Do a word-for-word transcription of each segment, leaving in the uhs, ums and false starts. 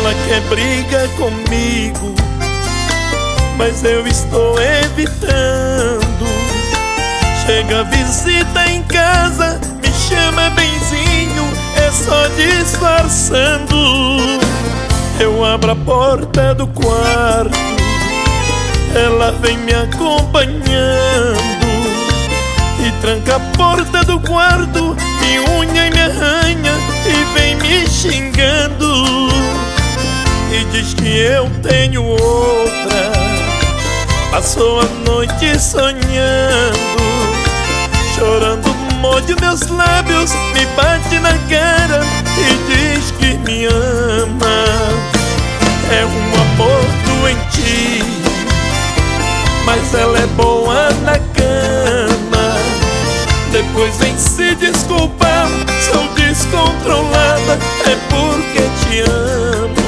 Ela quer briga comigo, mas eu estou evitando. Chega visita em casa, me chama benzinho, é só disfarçando. Eu abro a porta do quarto, ela vem me acompanhando e tranca a porta do quarto, me unha e me arranha e vem me xingando. E diz que eu tenho outra, passou a noite sonhando, chorando, morde meus lábios, me bate na cara e diz que me ama. É um amor doentio, mas ela é boa na cama. Depois vem se desculpar, sou descontrolada, é porque te amo.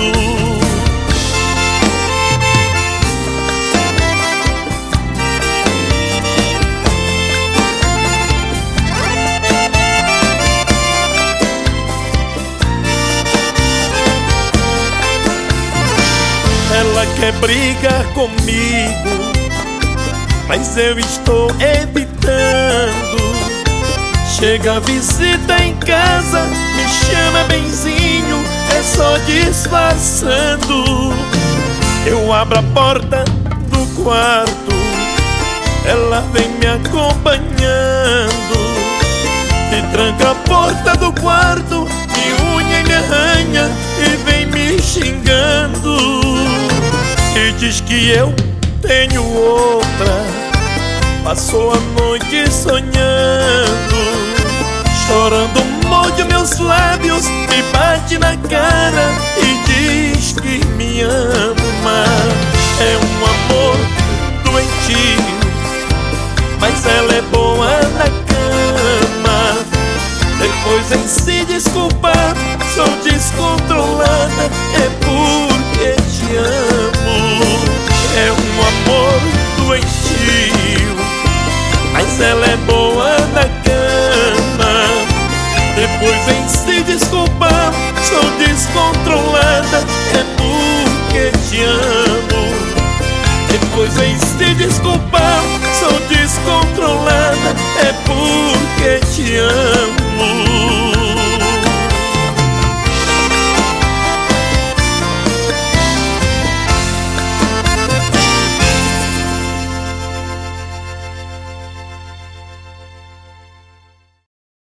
Ela quer brigar comigo, mas eu estou evitando. Chega visita em casa, me chama benzinho, é só disfarçando. Eu abro a porta do quarto, ela vem me acompanhando e tranca a porta do quarto, me unha e me arranha e vem me xingando. E diz que eu tenho outra, passou a noite sonhando, chorando, morde meus lábios, me bate na cara e diz que me ama. É um amor doentio, mas ela é boa na cama. Depois em se desculpar, sou descontrolada, é porque te amo. É um amor doentio, mas ela é boa na cama. Depois em se desculpar, sou descontrolada, é porque te amo. Depois em se desculpar, sou descontrolada, é porque te amo.